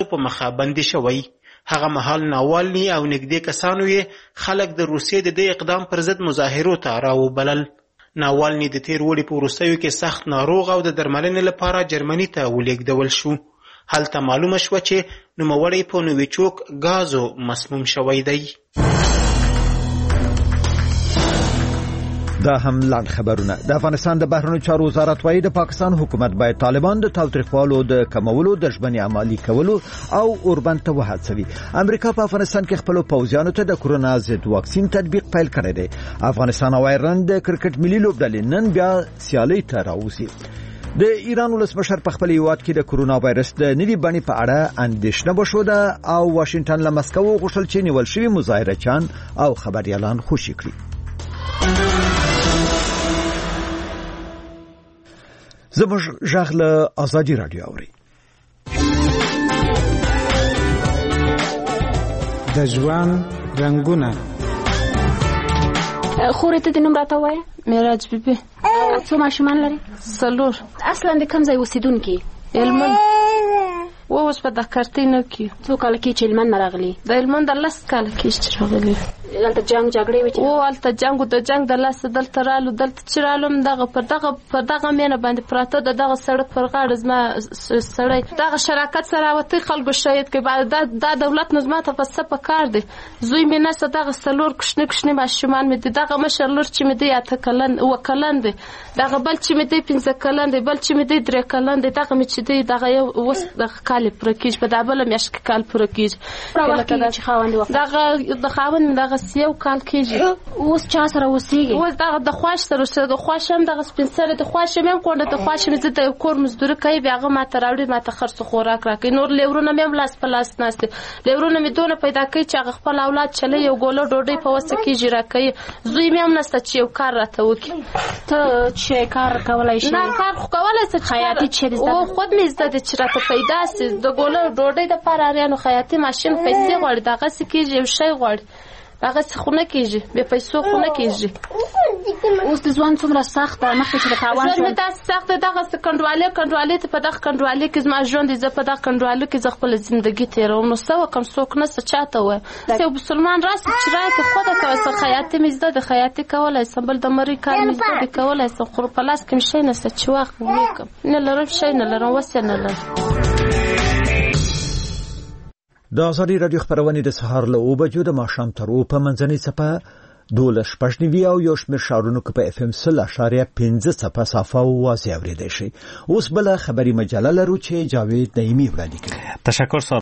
په مخه بندي شوی. هغه مهال ناوالني او نږدې کسانو یې خلک د روسیې د دې اقدام پر ضد مظاهرو ته راوبلل. ناوالني د تیر وړي په وروستیو کې سخت ناروغ او د درملنې لپاره جرمني ته ولېږدول شو. هلته معلومه شوه چې نوموړی په نوویچوک ګازو مسموم شوی دی. دا هم لاند خبرونه. د افغانستان د بهرنیو چارو وزارت وايي د پاکستان حکومت باید طالبان د تاوتریخوالو د کمولو د ژمنې عملي کولو او اوربند ته وهڅوي. امریکا په افغانستان کې خپل پوځیانو ته د کورونا ضد واکسین تطبیق پیل کړی دی. افغانستان او ایران د کرکټ ملي لوبډلې نن بیا سیالۍ ته راوځي. د ایران ولسمشر په خپل هیواد کې د کورونا وایرس د نوي بڼې په اړه اندېښنه وښوده او واشنگټن له مسکو غوښتل چې نیول شوي مظاهرچیان او خبریالان خوشي کړي. زموږ ژغ له ازادي رادیو اوري. د ژوند رنگونه. خورې ته د نوم راته وایه؟ معراج بیبي. څو ماشومان لري؟ 4. اصلا د کوم ځای اوسیدونکي؟ هلمند. اوس په دکرتینو کې. څو کاله کې چې هلمند راغلي؟ د هلمند 10 کاله کې چې راغلي. دلته جنگ جګړې وې؟ او هلته جنگ د جنگ د لاس دلته رالو دلته چې رالم دغه پر دغه مینه باندې پراته دغه سړک پر غاړه زما سړی دغه شراکت سره وته خلکو شهید کې دا دولت نظم ته پس په کار دی. زوی مې نه دغه 4 کوشنی ماشومان مې دغه مشر لور چې مې دی 8 کلن او کلن دی. دغه بل چې مې دی 15 کلن دی. بل چې مې دی 3 کلن دی. دغه مې چې دی دغه یو وس د کال پر کېج په دابل مې اشک کال پر کېج چې خاوند وخت دغه د خاوند دغه یو کال کېږي. اوس چا سره اوسېږي؟ اوس دغه د خواش سره د خواش هم دغه سپین سره د خواش مې کونډه د خواش مې زه د کور مزدوري کوي بیا هغه ماته راوړي ماته خرڅ خوراک راکوي. نور لیورونه مې لاس په لاس ناست لیورونه مې دونه پیدا کوي چې هغه خپل اولاد چلې یو ګولو ډوډۍ په وسه کېږي راکوي. زوی مې هم نسته چې یو کار راته وکړي. ته چې کار کولای شي؟ نه کار خو کولای شي. خیاطي چې او خود مې زده چې راته پیدا سي د ګولو ډوډۍ د پاراریانو خیاطي ماشين پیسې غواړي دغه څه کېږي یو شی غواړي هغه څه خونه کېږي به پیسو خونه کېږي. اوس د ځوان څومره سخت ده مخکې چې د تاوان ژوند دا سخت دغه کنډوالې ته په دغه کنډوالې کې زما ژوند زه په دغه کنډوالې کې زه خپل ژوندۍ تیروم. نو څه وکم څوک نه څه چاته وای یو مسلمان راسي چې راکې خود کوي خیاطي مې زده د خیاطي کولای سم بل د مری کار مې زده کولای سم خو په لاس کې شي نه څه چې واخ وکم نه لرم شي نه لرم وسه نه لرم. د ازادي رادیو خبرونه د سهار له 9 بجو د ماښام تر 2 په منځنۍ صفه 12 او یو شمېر ښارونو کې په FM 0.5 صفه صافه او واضح اورېدای شي. اوس بل خبري مجله لرو چې جاوید نعیمي وړاندې کوي. تشکر